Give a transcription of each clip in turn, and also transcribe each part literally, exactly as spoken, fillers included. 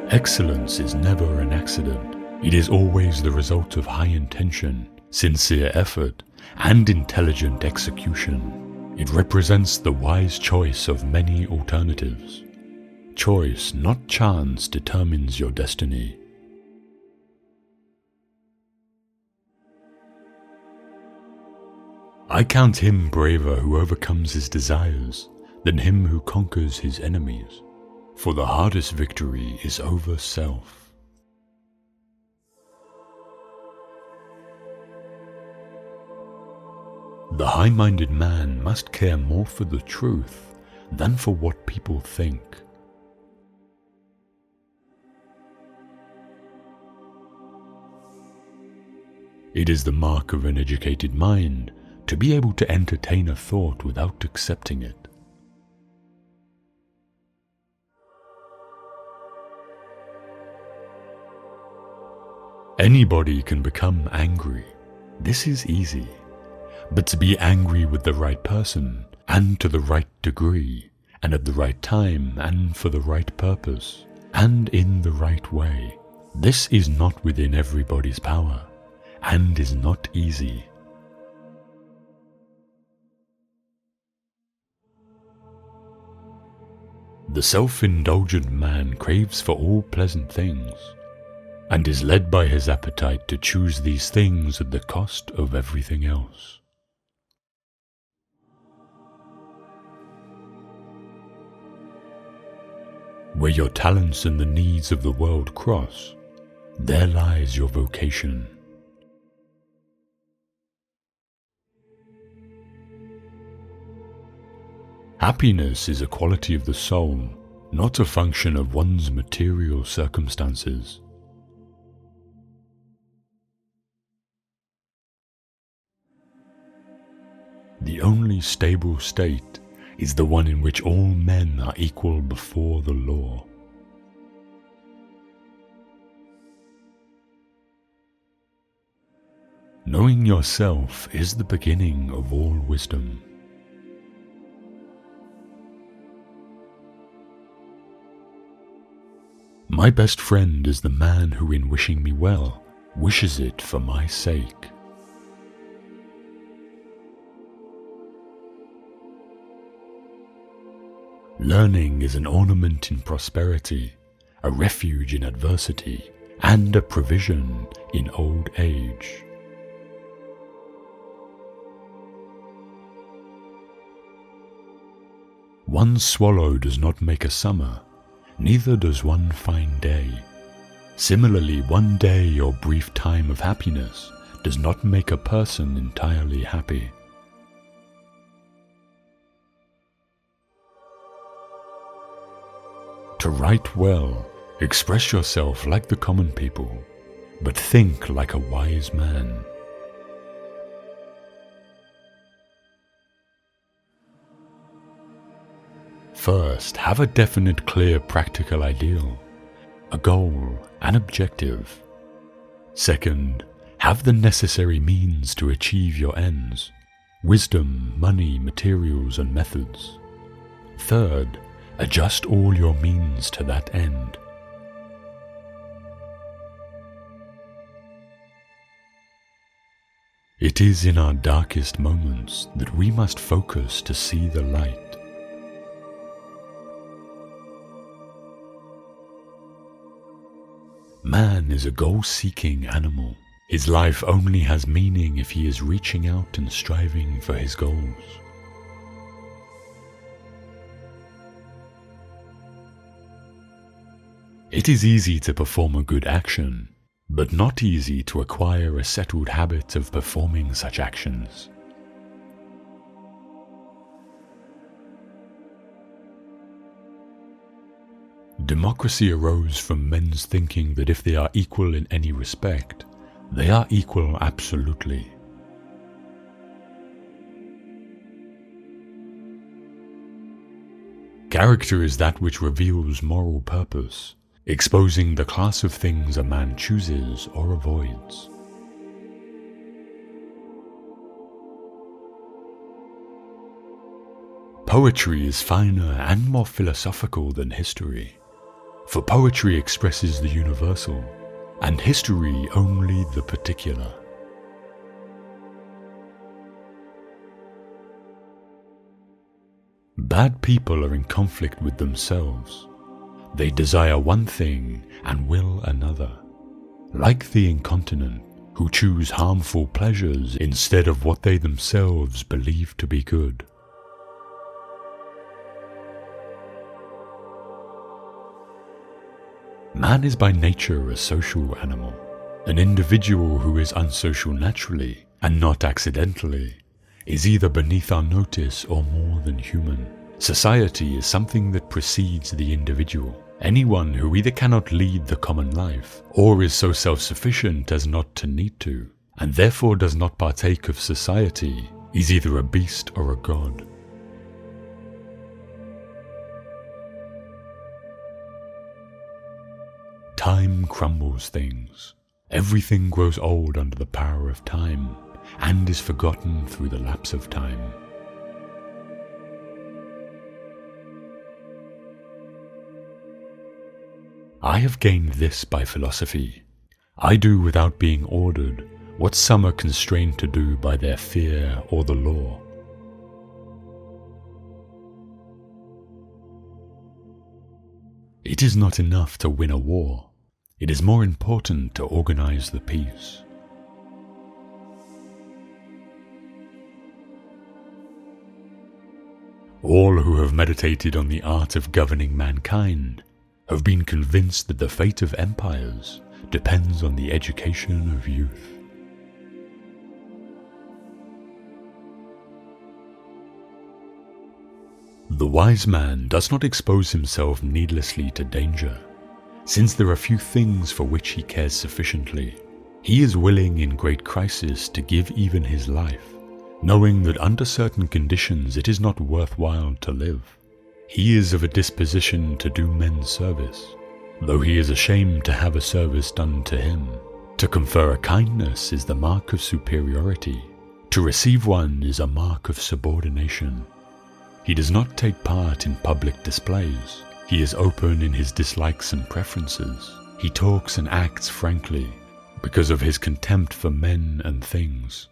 Excellence is never an accident. It is always the result of high intention, sincere effort, and intelligent execution. It represents the wise choice of many alternatives. Choice, not chance, determines your destiny. I count him braver who overcomes his desires than him who conquers his enemies, for the hardest victory is over self. The high-minded man must care more for the truth than for what people think. It is the mark of an educated mind to be able to entertain a thought without accepting it. Anybody can become angry. This is easy. But to be angry with the right person, and to the right degree, and at the right time, and for the right purpose, and in the right way, this is not within everybody's power, and is not easy. The self-indulgent man craves for all pleasant things, and is led by his appetite to choose these things at the cost of everything else. Where your talents and the needs of the world cross, there lies your vocation. Happiness is a quality of the soul, not a function of one's material circumstances. The only stable state is the one in which all men are equal before the law. Knowing yourself is the beginning of all wisdom. My best friend is the man who, in wishing me well, wishes it for my sake. Learning is an ornament in prosperity, a refuge in adversity, and a provision in old age. One swallow does not make a summer, neither does one fine day. Similarly, one day or brief time of happiness does not make a person entirely happy. To write well, express yourself like the common people, but think like a wise man. First, have a definite, clear, practical ideal, a goal, an objective. Second, have the necessary means to achieve your ends, wisdom, money, materials, and methods. Third, adjust all your means to that end. It is in our darkest moments that we must focus to see the light. Man is a goal-seeking animal. His life only has meaning if he is reaching out and striving for his goals. It is easy to perform a good action, but not easy to acquire a settled habit of performing such actions. Democracy arose from men's thinking that if they are equal in any respect, they are equal absolutely. Character is that which reveals moral purpose, exposing the class of things a man chooses or avoids. Poetry is finer and more philosophical than history. for poetry expresses the universal, and history only the particular. Bad people are in conflict with themselves. They desire one thing and will another, like the incontinent who choose harmful pleasures instead of what they themselves believe to be good. Man is by nature a social animal. An individual who is unsocial naturally, and not accidentally, is either beneath our notice or more than human. Society is something that precedes the individual. Anyone who either cannot lead the common life, or is so self-sufficient as not to need to, and therefore does not partake of society, is either a beast or a god. Time crumbles things. Everything grows old under the power of time, and is forgotten through the lapse of time. I have gained this by philosophy. I do without being ordered what some are constrained to do by their fear or the law. It is not enough to win a war. It is more important to organize the peace. All who have meditated on the art of governing mankind have been convinced that the fate of empires depends on the education of youth. The wise man does not expose himself needlessly to danger, since there are few things for which he cares sufficiently. He is willing in great crisis to give even his life, knowing that under certain conditions it is not worthwhile to live. He is of a disposition to do men's service, though he is ashamed to have a service done to him. To confer a kindness is the mark of superiority. To receive one is a mark of subordination. He does not take part in public displays. He is open in his dislikes and preferences. He talks and acts frankly because of his contempt for men and things.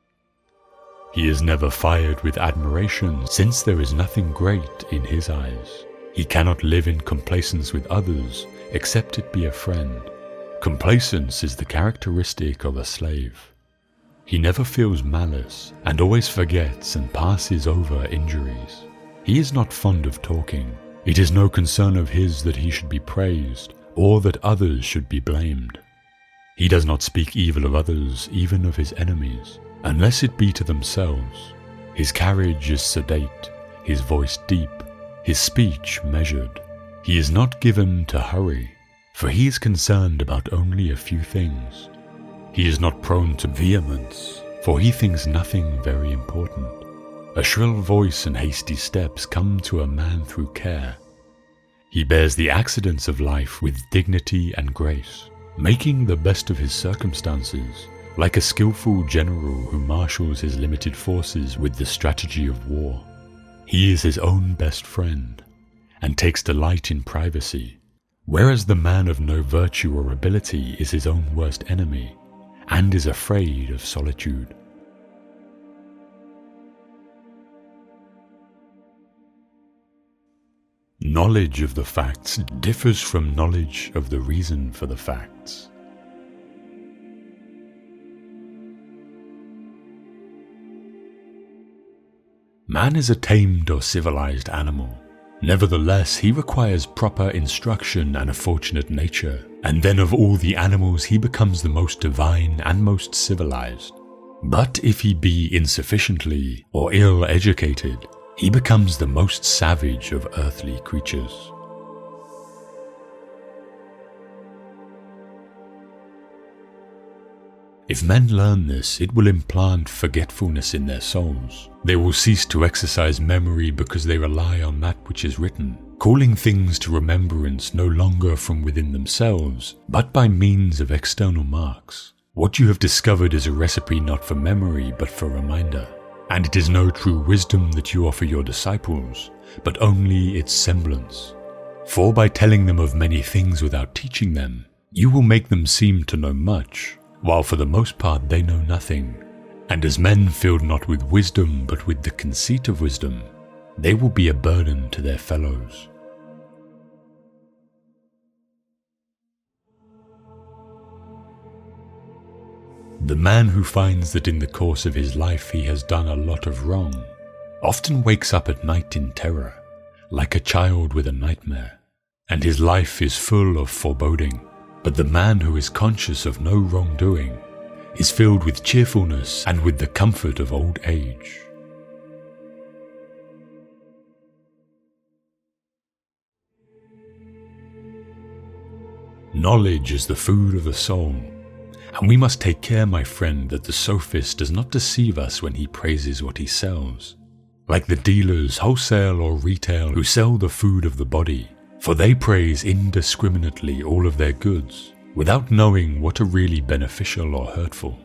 He is never fired with admiration, since there is nothing great in his eyes. He cannot live in complacence with others, except it be a friend. Complacence is the characteristic of a slave. He never feels malice, and always forgets and passes over injuries. He is not fond of talking. It is no concern of his that he should be praised, or that others should be blamed. He does not speak evil of others, even of his enemies, unless it be to themselves. His carriage is sedate, his voice deep, his speech measured. He is not given to hurry, for he is concerned about only a few things. He is not prone to vehemence, for he thinks nothing very important. A shrill voice and hasty steps come to a man through care. He bears the accidents of life with dignity and grace, making the best of his circumstances, like a skillful general who marshals his limited forces with the strategy of war. He is his own best friend, and takes delight in privacy, whereas the man of no virtue or ability is his own worst enemy, and is afraid of solitude. Knowledge of the facts differs from knowledge of the reason for the facts. Man is a tamed or civilized animal. Nevertheless, he requires proper instruction and a fortunate nature, and then of all the animals he becomes the most divine and most civilized. But if he be insufficiently or ill-educated, he becomes the most savage of earthly creatures. If men learn this, it will implant forgetfulness in their souls. They will cease to exercise memory because they rely on that which is written, calling things to remembrance no longer from within themselves, but by means of external marks. What you have discovered is a recipe not for memory, but for reminder. And it is no true wisdom that you offer your disciples, but only its semblance. For by telling them of many things without teaching them, you will make them seem to know much, while for the most part they know nothing. And as men filled not with wisdom but with the conceit of wisdom, they will be a burden to their fellows. The man who finds that in the course of his life he has done a lot of wrong often wakes up at night in terror, like a child with a nightmare, and his life is full of foreboding. But the man who is conscious of no wrongdoing is filled with cheerfulness and with the comfort of old age. Knowledge is the food of the soul, and we must take care, my friend, that the sophist does not deceive us when he praises what he sells, like the dealers, wholesale or retail, who sell the food of the body, for they praise indiscriminately all of their goods, without knowing what are really beneficial or hurtful.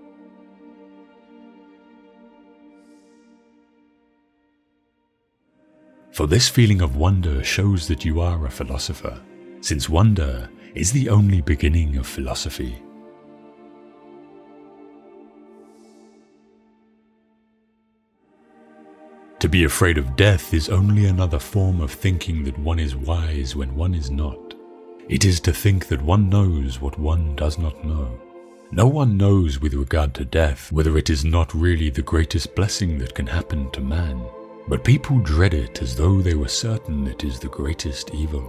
For this feeling of wonder shows that you are a philosopher, since wonder is the only beginning of philosophy. To be afraid of death is only another form of thinking that one is wise when one is not. It is to think that one knows what one does not know. No one knows with regard to death whether it is not really the greatest blessing that can happen to man, but people dread it as though they were certain it is the greatest evil.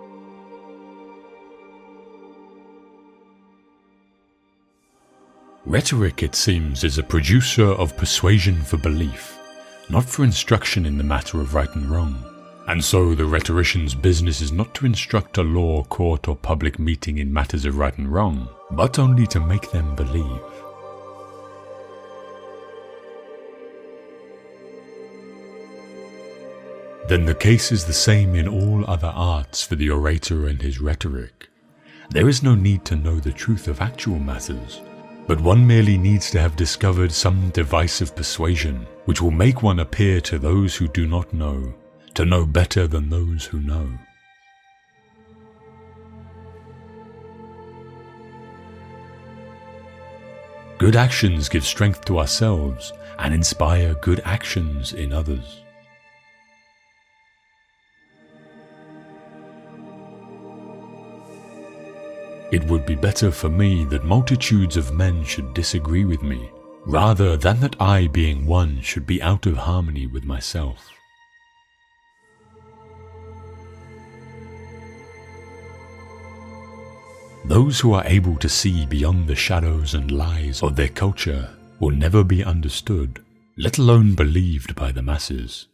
Rhetoric, it seems, is a producer of persuasion for belief, not for instruction in the matter of right and wrong. And so the rhetorician's business is not to instruct a law, court or public meeting in matters of right and wrong, but only to make them believe. Then the case is the same in all other arts for the orator and his rhetoric. There is no need to know the truth of actual matters, but one merely needs to have discovered some device of persuasion which will make one appear to those who do not know to know better than those who know. Good actions give strength to ourselves and inspire good actions in others. It would be better for me that multitudes of men should disagree with me, rather than that I, being one, should be out of harmony with myself. Those who are able to see beyond the shadows and lies of their culture will never be understood, let alone believed by the masses.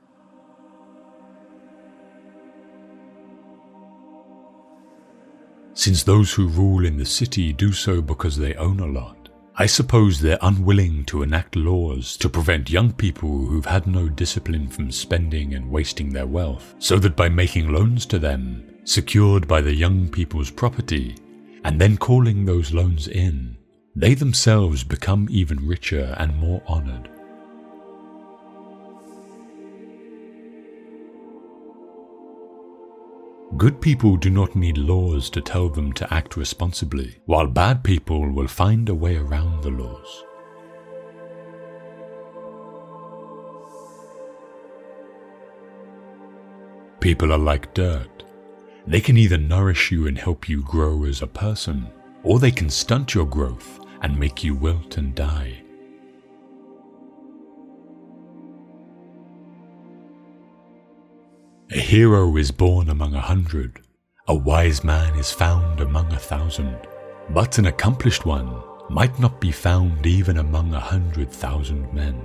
Since those who rule in the city do so because they own a lot, I suppose they're unwilling to enact laws to prevent young people who've had no discipline from spending and wasting their wealth, so that by making loans to them, secured by the young people's property, and then calling those loans in, they themselves become even richer and more honored. Good people do not need laws to tell them to act responsibly, while bad people will find a way around the laws. People are like dirt. They can either nourish you and help you grow as a person, or they can stunt your growth and make you wilt and die. A hero is born among a hundred, a wise man is found among a thousand, but an accomplished one might not be found even among a hundred thousand men.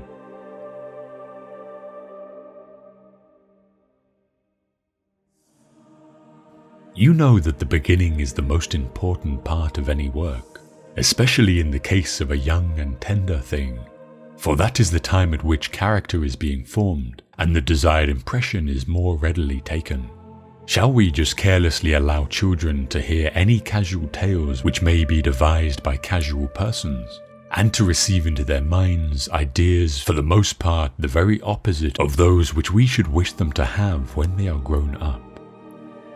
You know that the beginning is the most important part of any work, especially in the case of a young and tender thing, for that is the time at which character is being formed and the desired impression is more readily taken. Shall we just carelessly allow children to hear any casual tales which may be devised by casual persons, and to receive into their minds ideas for the most part the very opposite of those which we should wish them to have when they are grown up?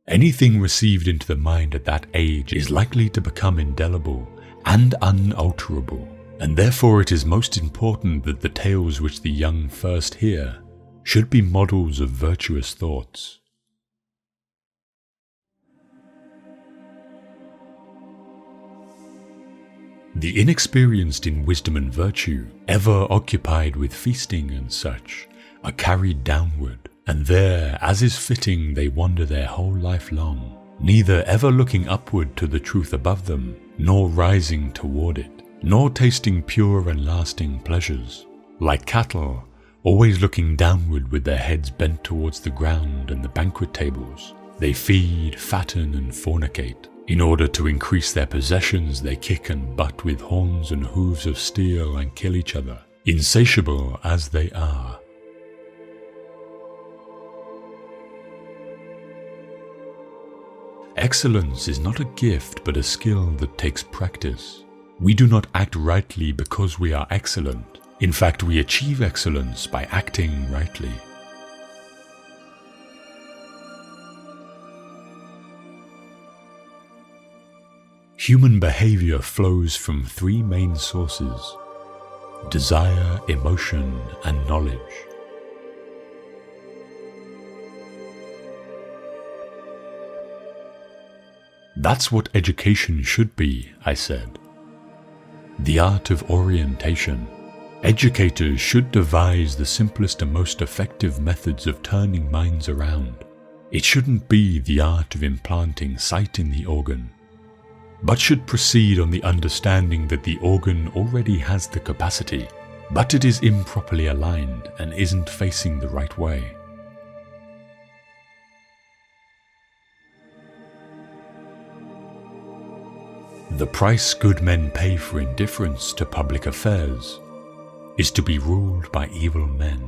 Anything received into the mind at that age is likely to become indelible and unalterable, and therefore it is most important that the tales which the young first hear should be models of virtuous thoughts. The inexperienced in wisdom and virtue, ever occupied with feasting and such, are carried downward, and there, as is fitting, they wander their whole life long, neither ever looking upward to the truth above them, nor rising toward it, nor tasting pure and lasting pleasures. Like cattle, always looking downward with their heads bent towards the ground and the banquet tables, they feed, fatten, and fornicate. In order to increase their possessions, they kick and butt with horns and hooves of steel and kill each other, insatiable as they are. Excellence is not a gift but a skill that takes practice. We do not act rightly because we are excellent. In fact, we achieve excellence by acting rightly. Human behavior flows from three main sources: desire, emotion, and knowledge. That's what education should be, I said. The art of orientation. Educators should devise the simplest and most effective methods of turning minds around. It shouldn't be the art of implanting sight in the organ, but should proceed on the understanding that the organ already has the capacity, but it is improperly aligned and isn't facing the right way. The price good men pay for indifference to public affairs is to be ruled by evil men.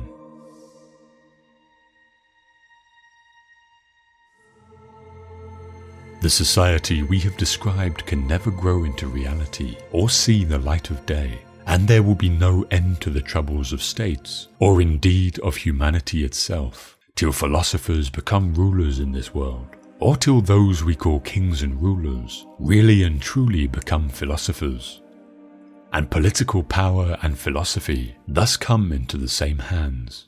The society we have described can never grow into reality or see the light of day, and there will be no end to the troubles of states, or indeed of humanity itself, till philosophers become rulers in this world, or till those we call kings and rulers really and truly become philosophers. And political power and philosophy thus come into the same hands.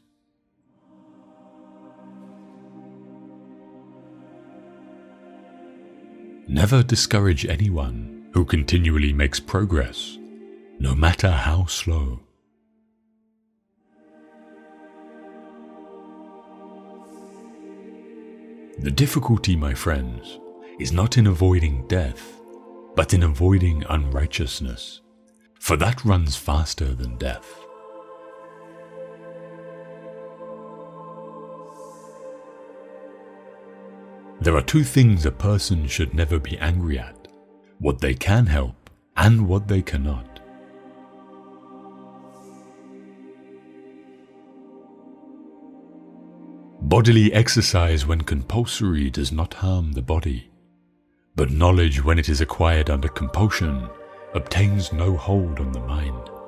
Never discourage anyone who continually makes progress, no matter how slow. The difficulty, my friends, is not in avoiding death, but in avoiding unrighteousness, for that runs faster than death. There are two things a person should never be angry at: what they can help and what they cannot. Bodily exercise when compulsory does not harm the body, but knowledge when it is acquired under compulsion obtains no hold on the mind.